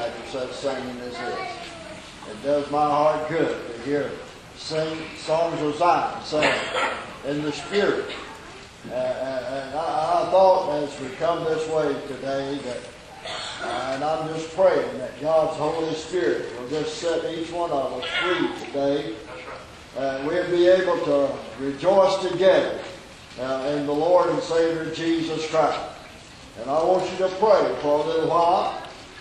after such singing as this. It does my heart good to hear songs of Zion sung in the Spirit. And I thought as we come this way today that, and I'm just praying that God's Holy Spirit will just set each one of us free today. We'll be able to rejoice together in the Lord and Savior Jesus Christ. And I want you to pray for a little while.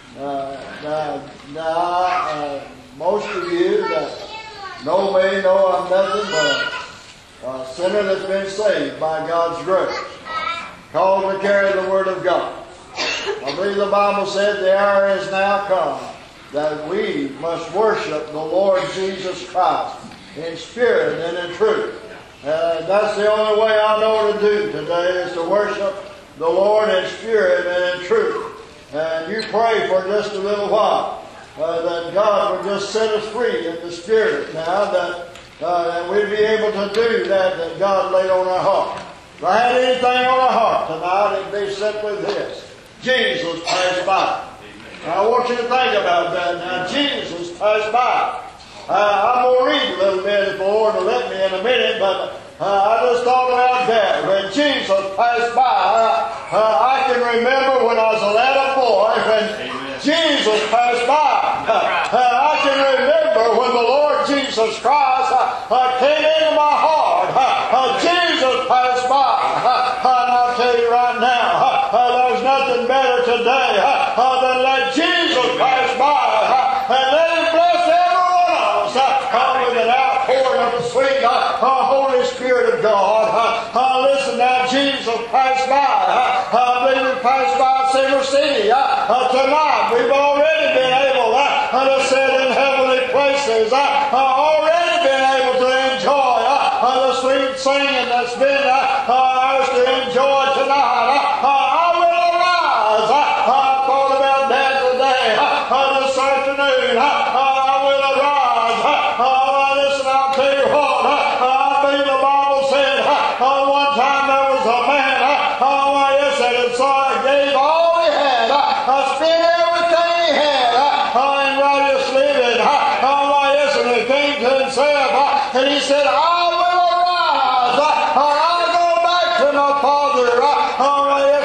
Most of you that know me know I'm nothing but a sinner that's been saved by God's grace, called to carry the Word of God. I believe the Bible said the hour is now come that we must worship the Lord Jesus Christ in spirit and in truth. That's the only way I know to do today, is to worship the Lord in spirit and in truth. And you pray for just a little while that God will just set us free in the spirit now, that we'd be able to do that God laid on our heart. If I had anything on our heart tonight, it'd be simply this: Jesus passed by. Now, I want you to think about that now. Jesus passed by. I'm going to read a little bit if the Lord will let me in a minute, but I just thought about that. When Jesus passed by, I can remember when I was a little boy, when Jesus passed by. I can remember when the Lord Jesus Christ came into my heart. Jesus passed by. And I'll tell you right now, there's nothing better today than let Jesus pass by. And let Him bless every one of us with an outpouring of the sweet Holy Spirit of God. Listen now, Jesus passed by. I believe He passed by Silver City. Tonight we've already been able to sit in heavenly places. Already been able to enjoy the sweet singing that's been ours to enjoy tonight. I will arise. I thought about that today, this afternoon. I will arise. Listen, I'll tell you what. I believe the Bible said one time there was a man, yes, and so he gave all he had, spent everything he had in righteous living. Yes, and he came to himself and he said, I will arise. I'll go back to my Father. Yes,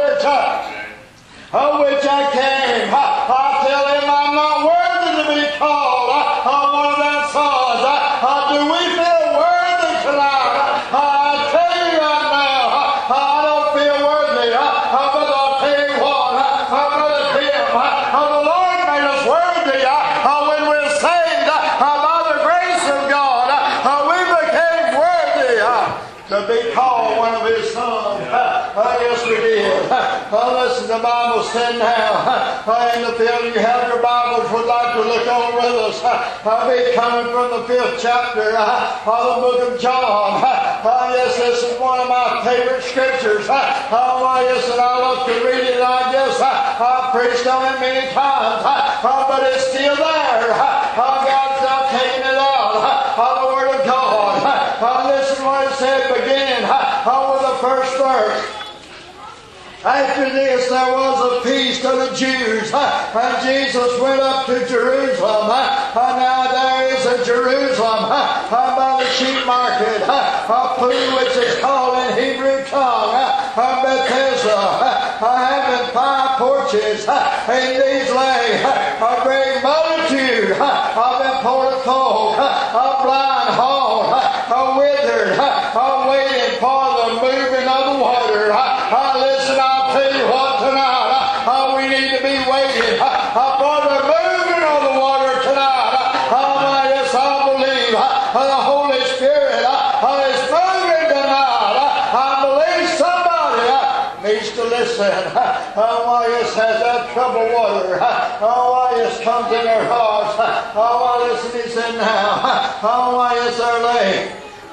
from which I came. I tell him I'm not worthy to be called one of that sons. Do we feel worthy tonight? I tell you right now, I don't feel worthy, but I'll tell you what, Brother Tim, the Lord made us worthy when we're saved by the grace of God. We became worthy to be called one of His sons. Yes, we did. Listen, the Bible said now, in the field you have your Bibles, would like to look over with us. I'll be coming from the 5th chapter of the book of John. Yes, this is one of my favorite scriptures. Yes, and I love to read it. I guess I've preached on it many times, but it's still there. God's not taking it out. The Word of God. Listen what it said, beginning with the first verse. After this there was a feast of the Jews, and Jesus went up to Jerusalem. Now there is a Jerusalem by the sheep market, a pool which is called in Hebrew tongue Bethesda, having 5 porches. In these lay a great multitude of important folk, blind, halt, withered, waiting for the moving of the water. Listen, I'll tell you what tonight, we need to be waiting for the moving of the water tonight. Yes, I believe the Holy Spirit is moving tonight. I believe somebody needs to listen. Yes, has that troubled water. Yes, comes in their hearts. Listen, he said now. Yes, they're laying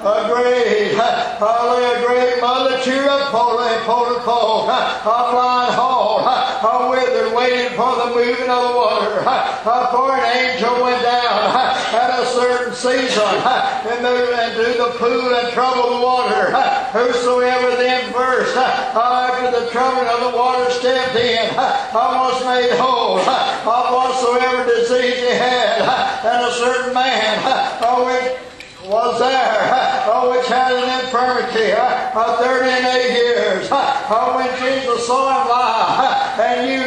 a great multitude of folk, blind halt, withered, waiting for the moving of the water. For an angel went down at a certain season and moved into the pool and troubled the water. Whosoever then first, after the troubling of the water, stepped in, was made whole of whatsoever disease he had. And a certain man, which was there, which had an infirmity 38 years. When Jesus saw him lie, and knew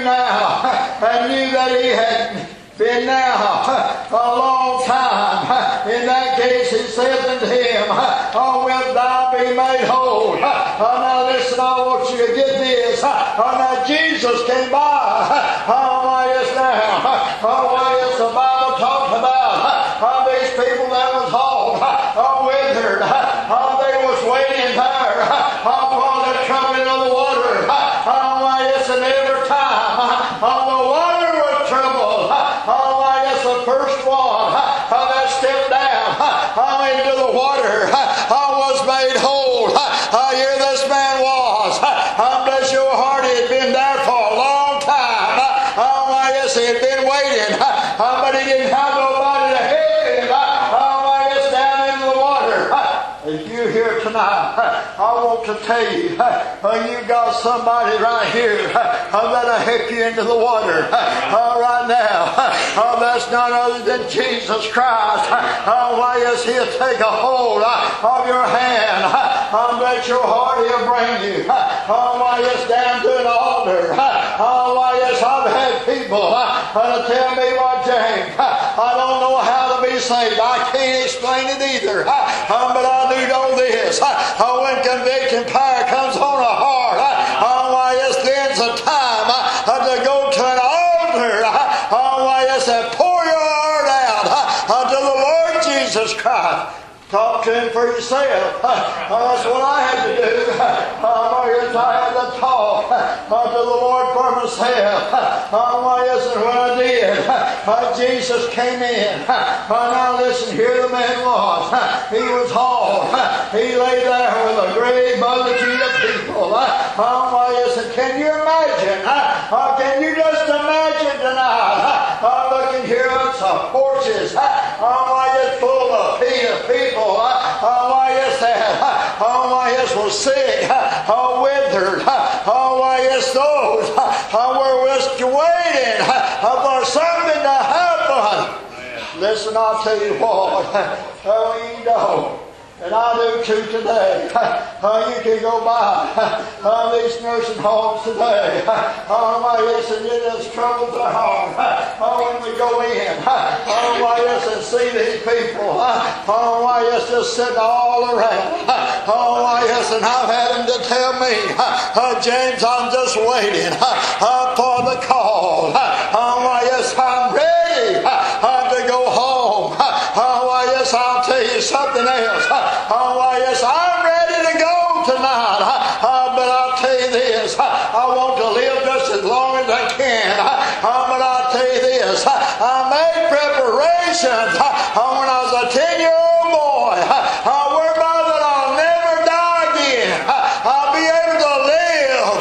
that he had been now a long time, in that case he said unto him, wilt thou be made whole? Now listen, I want you to get this. Now Jesus came by. Yes, the Bible talks about these people that was hauled, withered. They was waiting there for the troubling of the water. Yes, and every time the water was troubled, yes, the first one that stepped down into the water was made whole. Here this man was. Bless your heart, he had been there for a long time. Yes, he had been waiting, but he didn't have nobody to help him. Yes, down into the water. If you're here tonight, I want to tell you, you got somebody right here that'll help you into the water right now. That's none other than Jesus Christ. Yes, he'll take a hold of your hand. Bless your heart, he'll bring you. Yes, down to an altar. Yes, I've had people tell me, well, James, I don't know how to be saved. I can't explain it either. But I do know this. When conviction power comes on a heart, yes, then's a time to go to an altar. Yes, and pour your heart out to the Lord Jesus Christ. Talk to him for yourself. That's what I had to do. Yes, I had to talk to the Lord for myself. Yes, and when I did, Jesus came in. Now listen, here the man was. He was hauled. He lay there with a great multitude of people. Yes, and can you imagine? Can you just imagine tonight? Looking here at some porches. Just full of people. Yes, was sick, withered. Yes, those were just waiting for something to happen. Listen, I'll tell you what. You know, and I do too today. You can go by these nursing homes today. Yes, and it has troubled their heart. When we go in, yes, and see these people. Yes, just sitting all around. Yes, and I've had them to tell me, James, I'm just waiting for the call. Yes, I'm ready to go home. Yes, I'll tell you something else. Yes, I'm ready to go tonight. But I'll tell you this. I want to live just as long as I can. But I'll tell you this. I made preparations when I was a 10-year-old boy. Whereby that I'll never die again. I'll be able to live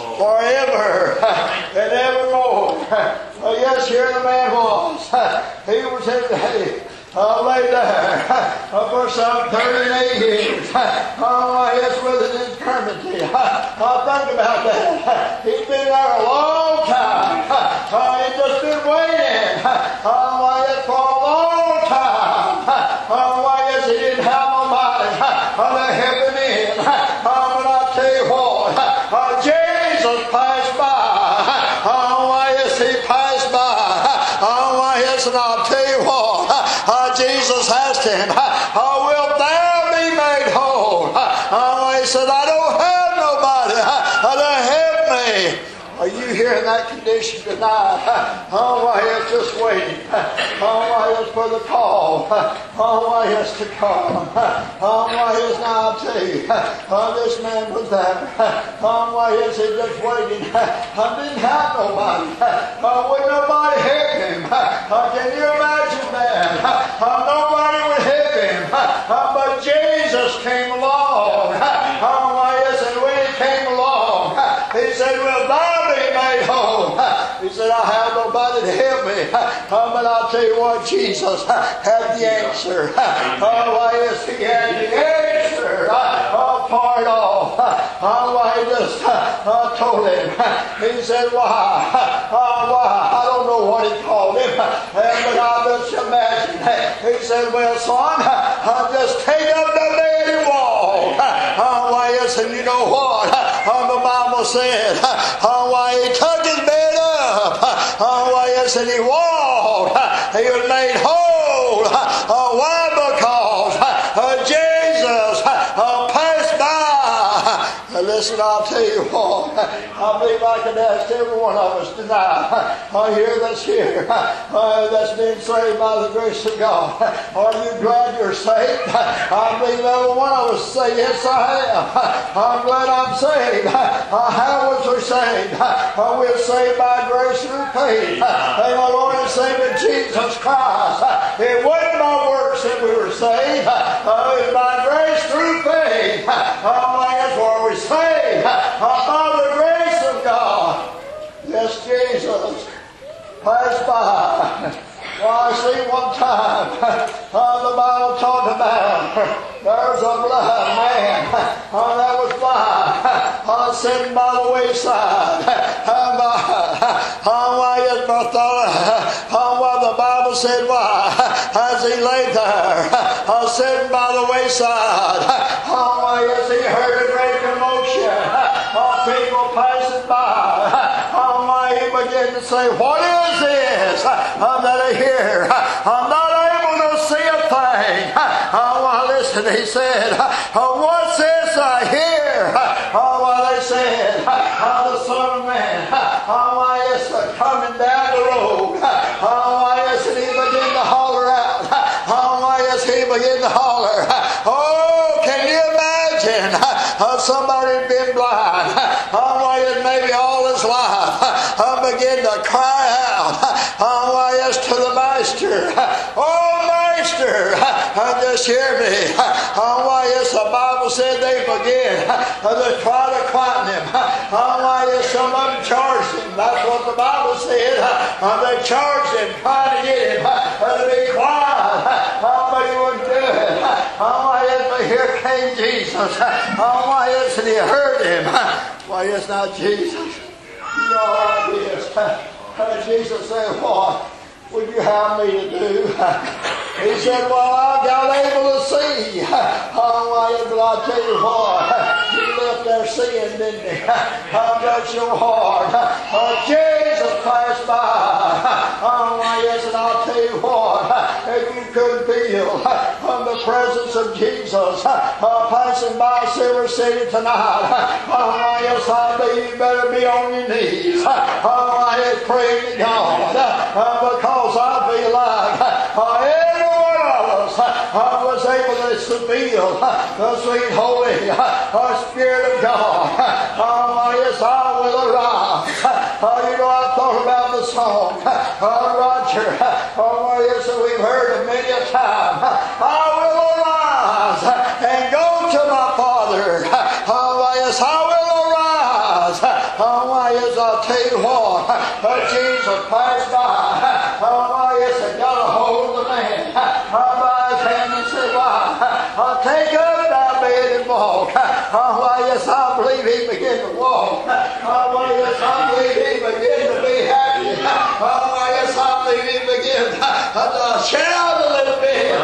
forever and evermore. Yes, here the man was. He was in lay there for some 38 years. Yes, with an infirmity. Think about that. He's been there a long time. He's just been waiting. Yes, for a long time. Yes, he didn't have nobody to help him in. But I tell you what, Jesus passed by. Yes, he passed by. Yes, and I'll tell you what. Jesus asked him, wilt thou be made whole? He said, I don't have nobody to help me. Are you here in that condition tonight? Yes, just waiting. Yes, for the call. Yes, to come. Yes, now I'll tell you, this man was there. Yes, he just waiting. Didn't have nobody. Wouldn't nobody help him. Can you imagine that? Nobody would help him. But Jesus He said, I have nobody to help me. But I'll tell you what, Jesus had the answer. Why, yes, He had the answer for it all. Why, He just told him. He said, why? I don't know what He called him. But I just imagine. He said, well, son, just take up the bed and walk. Why, yes, and you know what? The Bible said, why, he took his bed up. Why, yes, and he walked. He was made whole. Why? Because Jesus passed by. Listen, I'll tell you what. I believe I can ask every one of us tonight. That's here. That's been saved by the grace of God. Are you glad you're saved? I believe every one of us say, yes, I am. I'm glad I'm saved. How was we saved? We're saved by grace through faith. And my Lord and Savior Jesus Christ. It wasn't by works that we were saved. It was by grace through faith. That's where we're saved. By the grace of God. Yes, Jesus passed by. Well, I see one time the Bible talked about there's a blind man that was blind sitting by the wayside. The Bible said, why? As he lay there sitting by the wayside, as he heard a great commotion, people passing by. He began to say, what is this that I hear? I'm not able to see a thing. Listen, he said, what's this I hear? They said, the Son of Man. It's coming down the road. And he began to holler out. He began to holler. Oh, can you imagine? Somebody had been blind. Maybe all his life. Begin to cry out. To the Master. Oh, Master, just hear me. The Bible said they began to try to quieten him. Some of them charged him. That's what the Bible said. They charged him, trying to get him to be quiet. But he wouldn't do it. But here came Jesus. And he heard him. It's not Jesus. You know what it is. Jesus said, what would you have me to do? He said, well, I got able to see. But I'll tell you what, he left there seeing, didn't he? Bless your heart. Jesus passed by. And I'll tell you what, if you could feel the presence of Jesus passing by Silver City tonight, I believe you better be on your knees. Praying to God. Because I feel like every one of us was able to feel the sweet Holy Spirit of God. I will arise. I thought about the song, Roger. We've heard it many a time. I will arise and go to my Father. I will arise. I'll tell you what, Jesus passed by. And got a hold of the man by his hand and said, why? Take up thy bed and walk. I believe he began to walk. I believe he began to be happy. I believe he began to shout a little bit.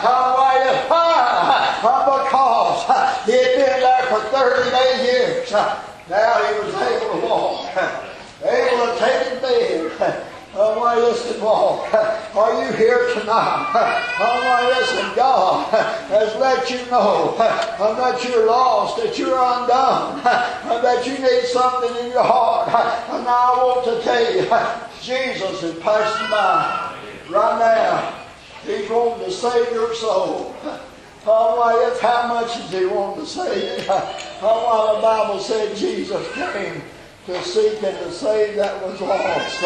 Because he had been there for 38 years. Now he was able to walk. Able to take his bed. Listen, walk. Are you here tonight? Listen, God has let you know that you're lost, that you're undone, that you need something in your heart. And I want to tell you, Jesus is passing by right now. He's wanting to save your soul. How much is he wanting to save? The Bible said Jesus came to seek and to save that was lost.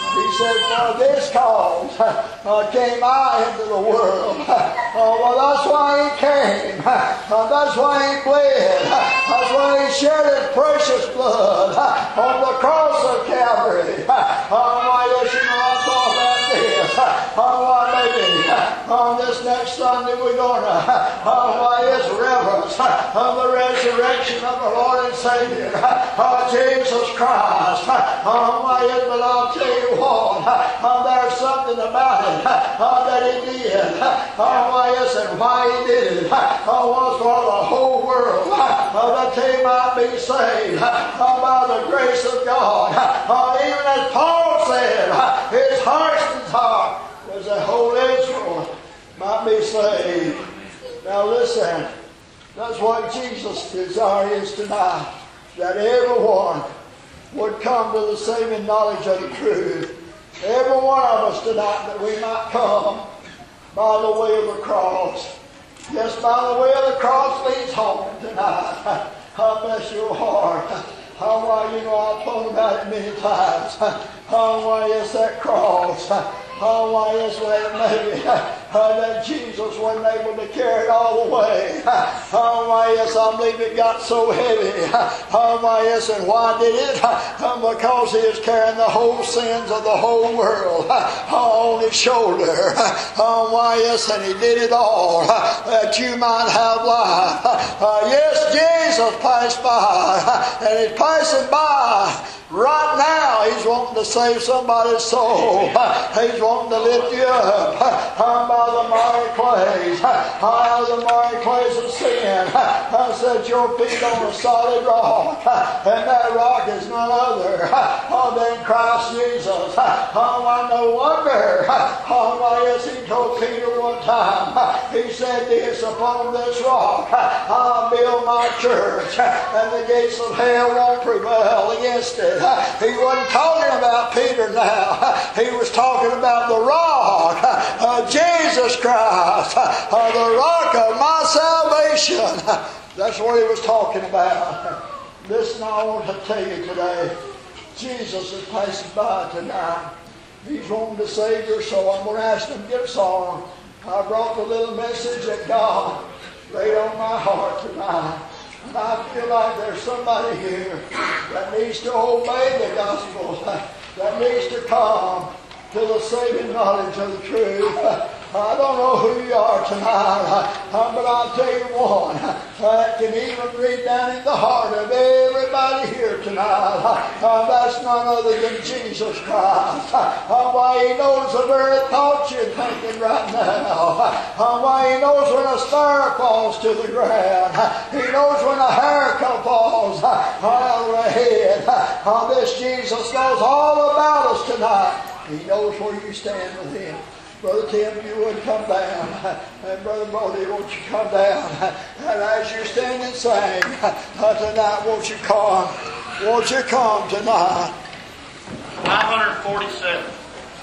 He said, for this cause came I into the world. Well, that's why He came. That's why He bled. That's why He shed His precious blood on the cross of Calvary. Why, yes, you know, I thought about this. Why, maybe on this next Sunday we're going to, why, yes, reverence of the resurrection of the Lord and Savior, Jesus Christ. Why, yes, but I'll tell you what, there's something about it that He did. Why, yes, and why He did it was for the whole world that they might be saved by the grace of God. Even as Paul said, his heart's desire was that whole Israel might be saved. Now listen, that's what Jesus' desire is tonight, that everyone would come to the saving knowledge of the truth. Every one of us tonight, that we might come by the way of the cross. Yes, by the way of the cross leads home tonight. Bless your heart. Why, you know, I've thought about it many times. Why, yes, that cross. Why, yes, maybe that Jesus wasn't able to carry it all the way. Why, yes, I believe it got so heavy. Why, yes, and why did it? Because He is carrying the whole sins of the whole world on His shoulder. Why, yes, and He did it all that you might have life. Yes, Jesus passed by, and He's passing by right now. He's wanting to save somebody's soul. He's wanting to lift you up by the miry clays, out of the miry clays of sin. Set your feet on a solid rock, and that rock is none other than Christ Jesus. No wonder. Yes, He told Peter one time, He said this, upon this rock I'll build my church, and the gates of hell won't prevail against it. He wasn't talking about Peter now. He was talking about the rock of Jesus Christ, the rock of my salvation. That's what He was talking about. Listen, I want to tell you today, Jesus is passing by tonight. He's wanting to save your soul. I'm going to ask Him to get a song. I brought the little message that God laid on my heart tonight. And I feel like there's somebody here that needs to obey the gospel, that needs to come to the saving knowledge of the truth. I don't know who you are tonight, but I'll tell you one that can even read down in the heart of everybody here tonight. That's none other than Jesus Christ. Why, He knows the very thoughts you're thinking right now. Why, He knows when a star falls to the ground. He knows when a hair falls out of the head. This Jesus knows all about us tonight. He knows where you stand with Him. Brother Tim, you would come down. And Brother Brody, won't you come down? And as you stand and sing tonight, won't you come? Won't you come tonight? 547.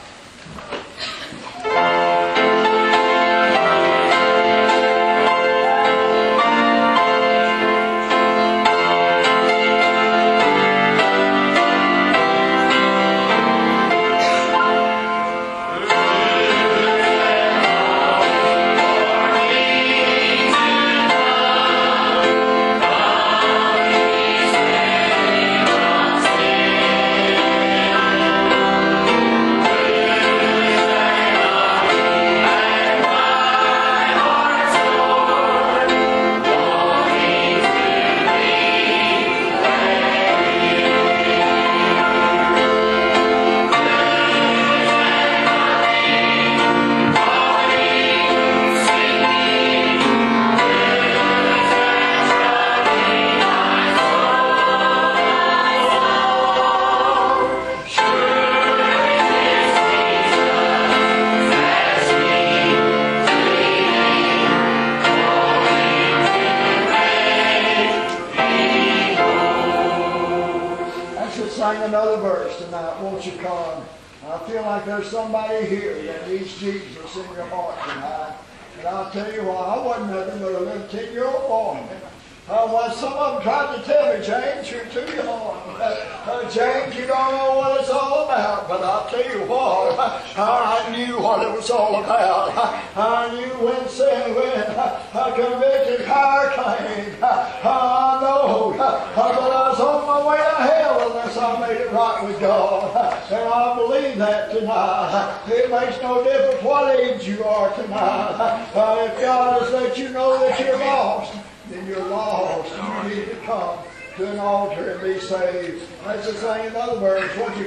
Another verse tonight, won't you come? I feel like there's somebody here that needs Jesus in your heart tonight. And I'll tell you why, I wasn't nothing but a little 10-year-old boy When some of them tried to tell me, James, you're too young. James, you don't know what it's all about. But I'll tell you what, I knew what it was all about. I knew when sin, when convicted higher claim. I know that I was on my way to hell unless I made it right with God. And I believe that tonight. It makes no difference what age you are tonight. If God has let you know that you're lost, then you're lost. You need to come to an altar and be saved. That's the thing. In other words, won't you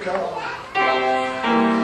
come?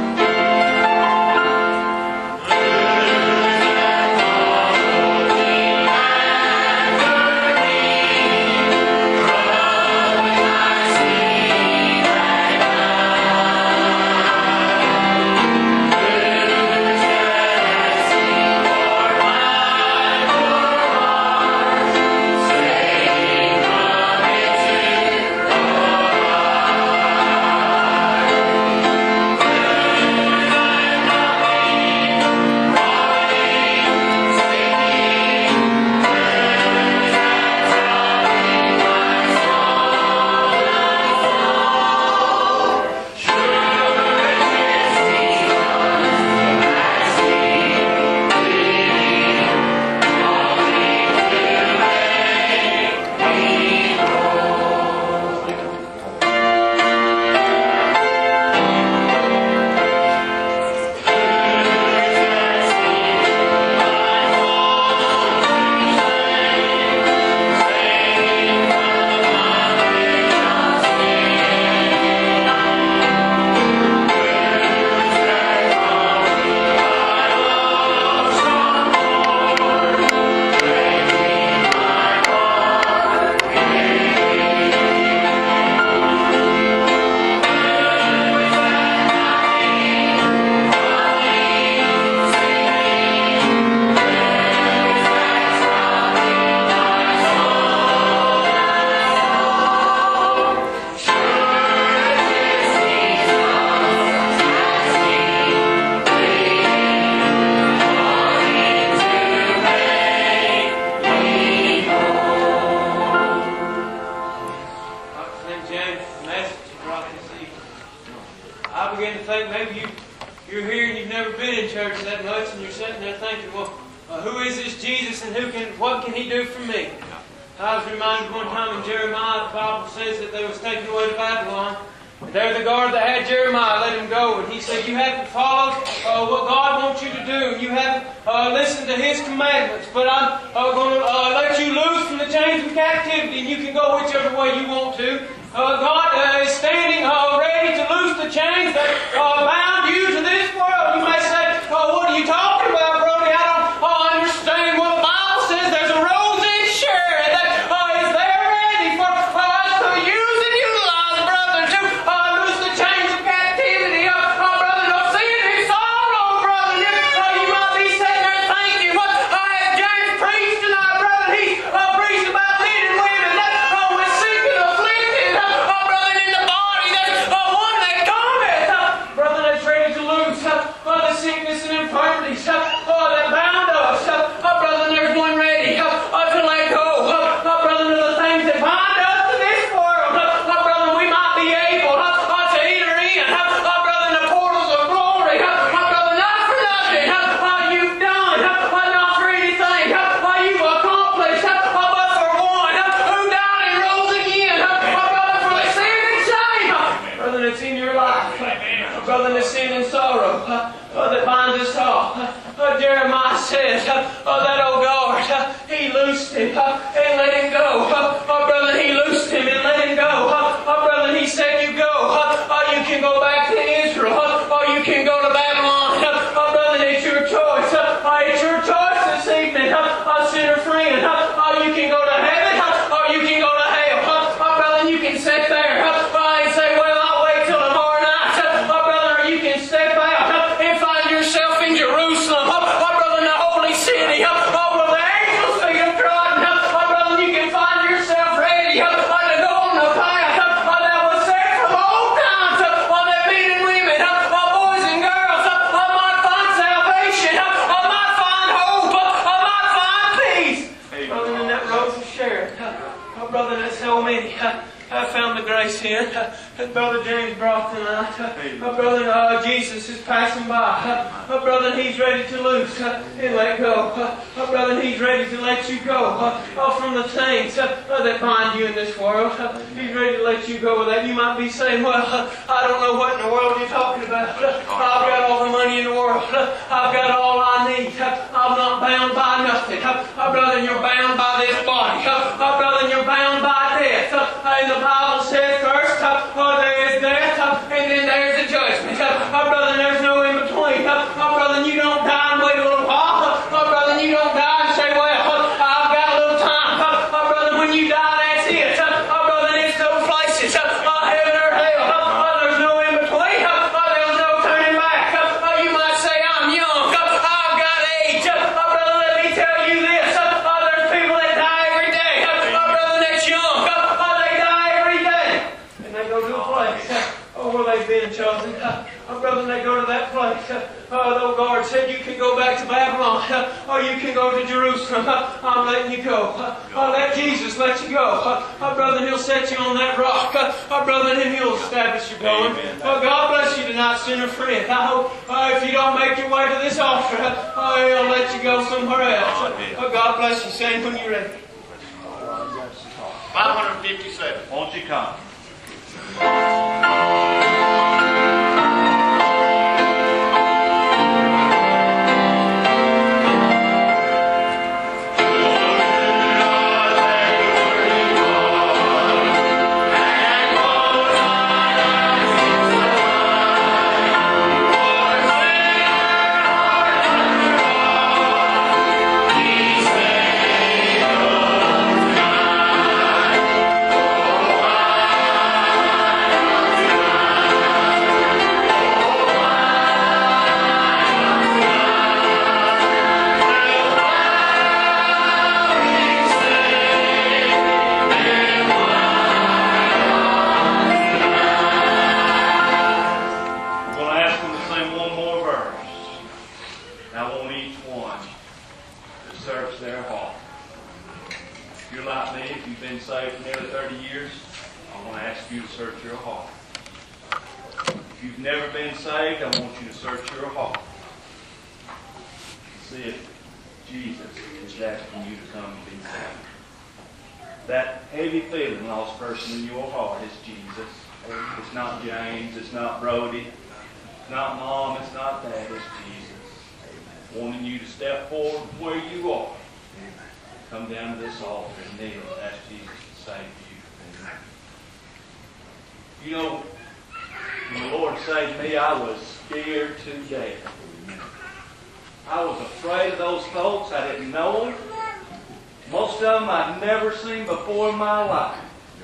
City. Oh, well, the angels say you've trodden. Oh, brother, you can find yourself sin that Brother James brought tonight. Brother Jesus is passing by. Brother, He's ready to loose and let go. Brother, He's ready to let you go from the things that bind you in this world. He's ready to let you go with that. You might be saying, well, I don't know what in the world you're talking about. I've got all the money in the world. I've got all I need. I'm not bound by nothing. Brother, you're bound by this body. Brother, you're bound by death. And the Bible says first, there is death, and then there's the judgment. Brother, there's no in between. Brother, you don't die and wait a little while. Brother, you don't die and say, well, I've got a little time. Brother, when you die, that's it. Brother, it's those places, heaven or hell. There's no in between. There's no turning back. You might say, I'm young. I've got age. Brother, let me tell you this. There's people that die every day. Brother, that's young. They die every day. And they go to a place where they've been chosen. Brother, they go to that place. The guard said, you can go back to Babylon, or you can go to Jerusalem. I'm letting you go. Let Jesus let you go. Brother, He'll set you on that rock. Brother, and He'll establish your going. God bless you tonight, sinner friend. I hope if you don't make your way to this altar, He'll let you go somewhere else. God bless you. Sing when you're ready. 557. Won't you come? That heavy feeling, lost person in your heart is Jesus. It's not James, it's not Brody, it's not Mom, it's not Dad, it's Jesus. Wanting you to step forward where you are. Come down to this altar and kneel and ask Jesus to save you. You know, when the Lord saved me, I was scared to death. I was afraid of those folks. I didn't know them. Most of them I'd never seen before in my life.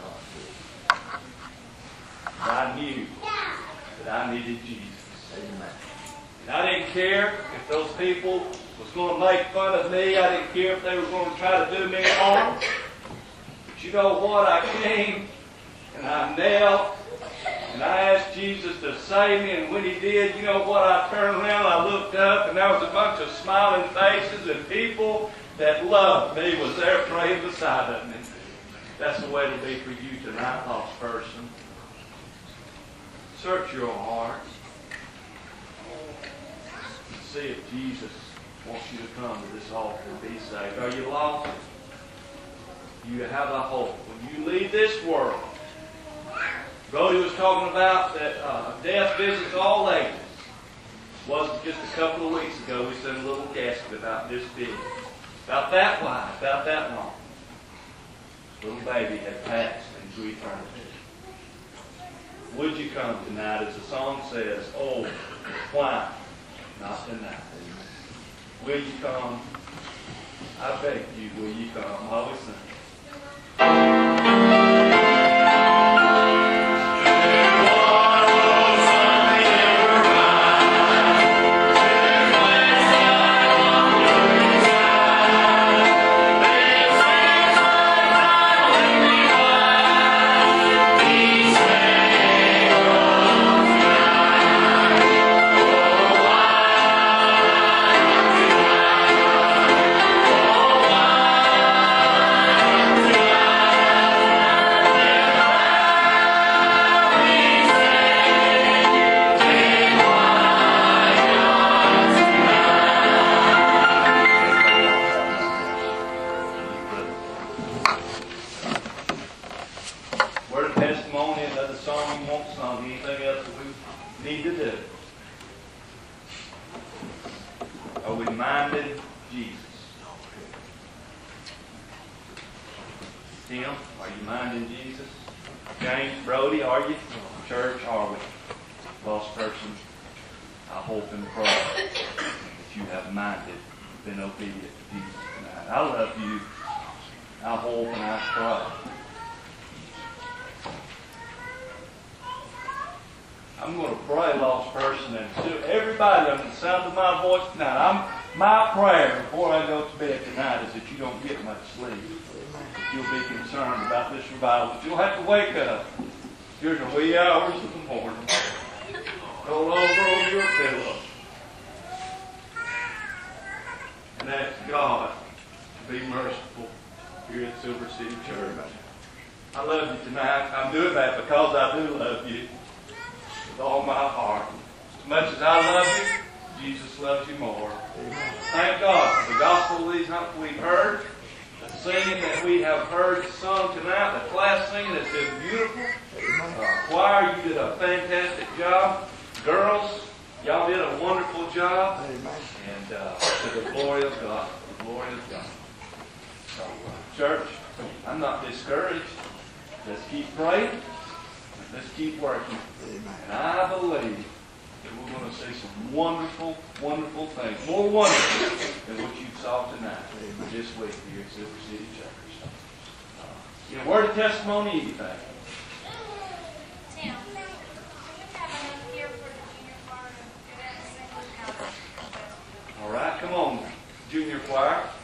But I knew that I needed Jesus. And I didn't care if those people was going to make fun of me. I didn't care if they were going to try to do me harm. But you know what? I came and I knelt and I asked Jesus to save me. And when He did, you know what? I turned around, I looked up, and there was a bunch of smiling faces and people that loved me was there praying beside of me. That's the way it'll be for you tonight, lost person. Search your hearts. See if Jesus wants you to come to this altar and be saved. Are you lost? You have a hope. When you leave this world, Brody was talking about that death visits all ages. Wasn't just a couple of weeks ago we sent a little casket about this big. About that wide, about that long. Little baby had passed into eternity. Would you come tonight, as the song says, oh, why not tonight? Will you come? I beg you, will you come? While we sing. Are we minding Jesus? Tim, are you minding Jesus? James, Brody, are you? Church, are we? Lost person, I hope and pray that you have minded, been obedient to Jesus tonight. I love you. I hope and I pray. I'm going to pray, lost person, and to everybody under the sound of my voice tonight. My prayer before I go to bed tonight is that you don't get much sleep. That you'll be concerned about this revival. That you'll have to wake up. Here's the wee hours of the morning. Roll over on your pillow. And ask God to be merciful here at Silver City Church. I love you tonight. I'm doing that because I do love you with all my heart. As much as I love you, Jesus loves you more. Amen. Thank God for the gospel we've heard, the singing that we have heard sung tonight, the class singing has been beautiful. Choir, you did a fantastic job. Girls, y'all did a wonderful job. Amen. And to the glory of God. The glory of God. So, church, I'm not discouraged. Let's keep praying. Let's keep working. Amen. And I believe that we're going to see some wonderful, wonderful things. More wonderful than what you saw tonight. Amen. This week here at Silver City Church. You know, word of testimony, anything. Tim, you have enough here for the junior choir to go ahead and sing with now. All right, come on, junior choir.